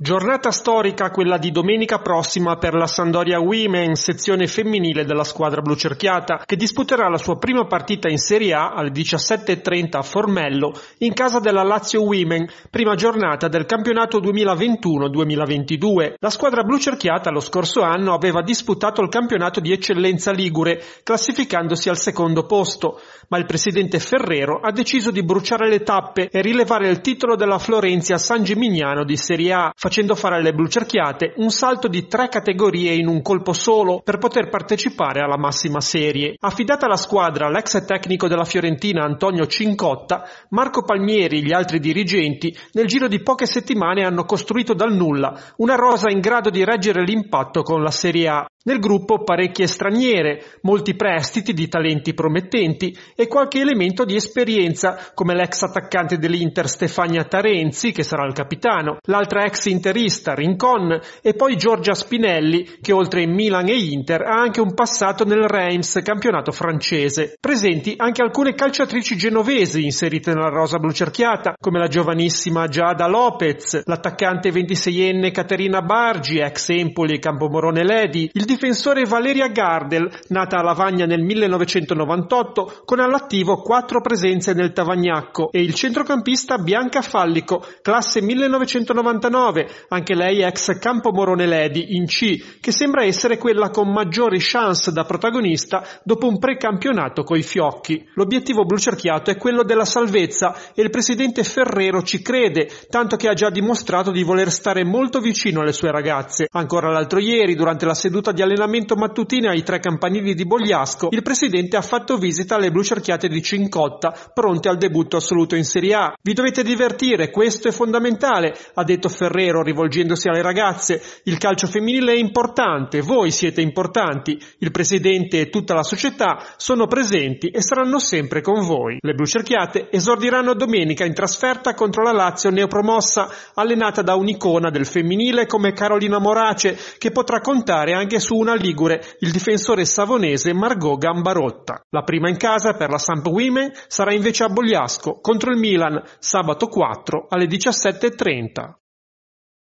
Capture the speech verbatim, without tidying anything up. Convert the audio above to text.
Giornata storica quella di domenica prossima per la Sampdoria Women, sezione femminile della squadra blucerchiata, che disputerà la sua prima partita in Serie A alle diciassette e trenta a Formello, in casa della Lazio Women, prima giornata del campionato duemilaventuno duemilaventidue. La squadra blucerchiata lo scorso anno aveva disputato il campionato di eccellenza ligure, classificandosi al secondo posto, ma il presidente Ferrero ha deciso di bruciare le tappe e rilevare il titolo della Florentia San Gimignano di Serie A, facendo fare alle blucerchiate un salto di tre categorie in un colpo solo per poter partecipare alla massima serie. Affidata la squadra all'ex tecnico della Fiorentina Antonio Cincotta, Marco Palmieri e gli altri dirigenti nel giro di poche settimane hanno costruito dal nulla una rosa in grado di reggere l'impatto con la Serie A. Nel gruppo parecchie straniere, molti prestiti di talenti promettenti e qualche elemento di esperienza come l'ex attaccante dell'Inter Stefania Tarenzi, che sarà il capitano, l'altra ex interista Rincon e poi Giorgia Spinelli, che oltre in Milan e Inter ha anche un passato nel Reims, campionato francese. Presenti anche alcune calciatrici genovesi inserite nella rosa blucerchiata, come la giovanissima Giada Lopez, l'attaccante ventiseienne Caterina Bargi, ex Empoli e Campomorone Ledi, il difensore Valeria Gardel, nata a Lavagna nel millenovecentonovantotto, con all'attivo quattro presenze nel Tavagnacco, e il centrocampista Bianca Fallico, classe millenovecentonovantanove, anche lei ex Campomorone Ledi in C, che sembra essere quella con maggiori chance da protagonista dopo un precampionato coi fiocchi. L'obiettivo blucerchiato è quello della salvezza e il presidente Ferrero ci crede, tanto che ha già dimostrato di voler stare molto vicino alle sue ragazze. Ancora l'altro ieri, durante la seduta di allenamento mattutino ai tre campanili di Bogliasco, il presidente ha fatto visita alle blucerchiate di Cincotta, pronte al debutto assoluto in Serie A. Vi dovete divertire, questo è fondamentale, ha detto Ferrero rivolgendosi alle ragazze. Il calcio femminile è importante, voi siete importanti, il presidente e tutta la società sono presenti e saranno sempre con voi. Le blucerchiate esordiranno domenica in trasferta contro la Lazio neopromossa, allenata da un'icona del femminile come Carolina Morace, che potrà contare anche su una ligure, il difensore savonese Margot Gambarotta. La prima in casa per la Samp Women sarà invece a Bogliasco contro il Milan sabato quattro alle diciassette e trenta.